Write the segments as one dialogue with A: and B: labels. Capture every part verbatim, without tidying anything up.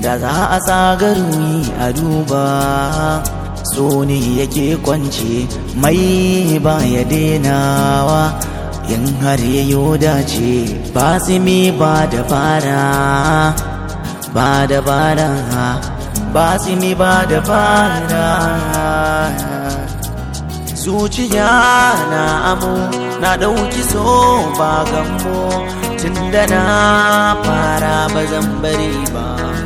A: da za a tsagarwi a duba so ne yake kwance mai ba ya denawa in har yayo dace ba simi ba da fara ba da fara ba simi ba da fara zuciya na amo na dauki so ba gambo tunda na fara ba zan bari ba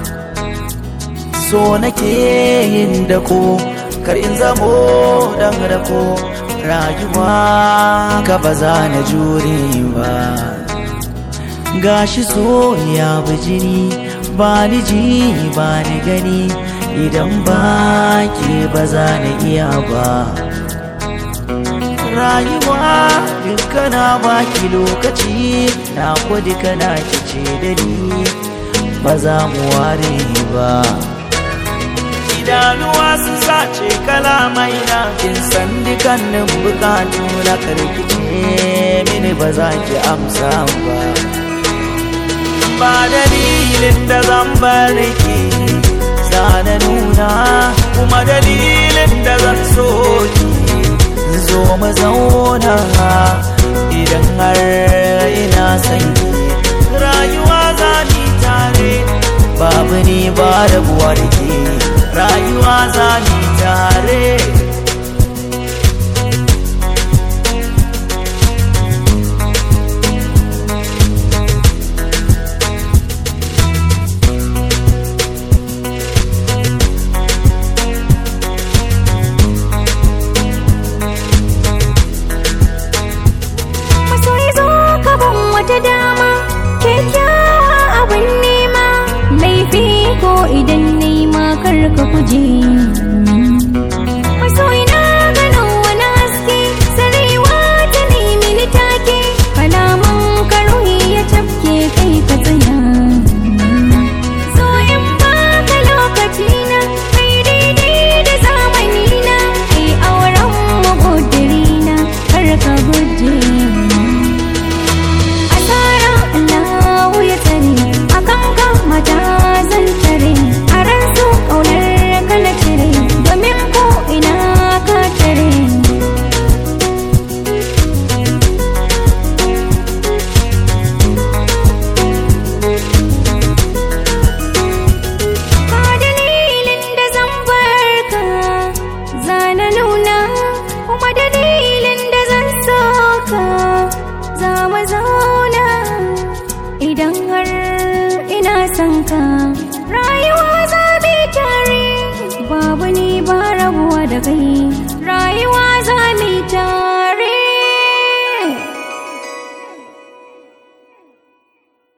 A: so nake yin da ko kar in zamo dan rako rayuwa ka ba za na jure ba gashi so ya bijini ba ni ji ba ni gani idan ba ke ba za na iya ba rayuwa dukkana baki lokaci na kudi kana kice da ni ba za mu ware ba idanuwa sun sace kalamai na kin san dukannin bukatu na karkice mini ba za ki amsa ba ba dalilin da zan bar ki zana nuna kuma dalilin da zan so ki zo mu zauna idan har ina son ki rayuwa za ni tare babu ni ba rabuwa da ke rayuwa za ni tare
B: wata dama kyakkyawa abin nema laifi ko idan nema karka kuje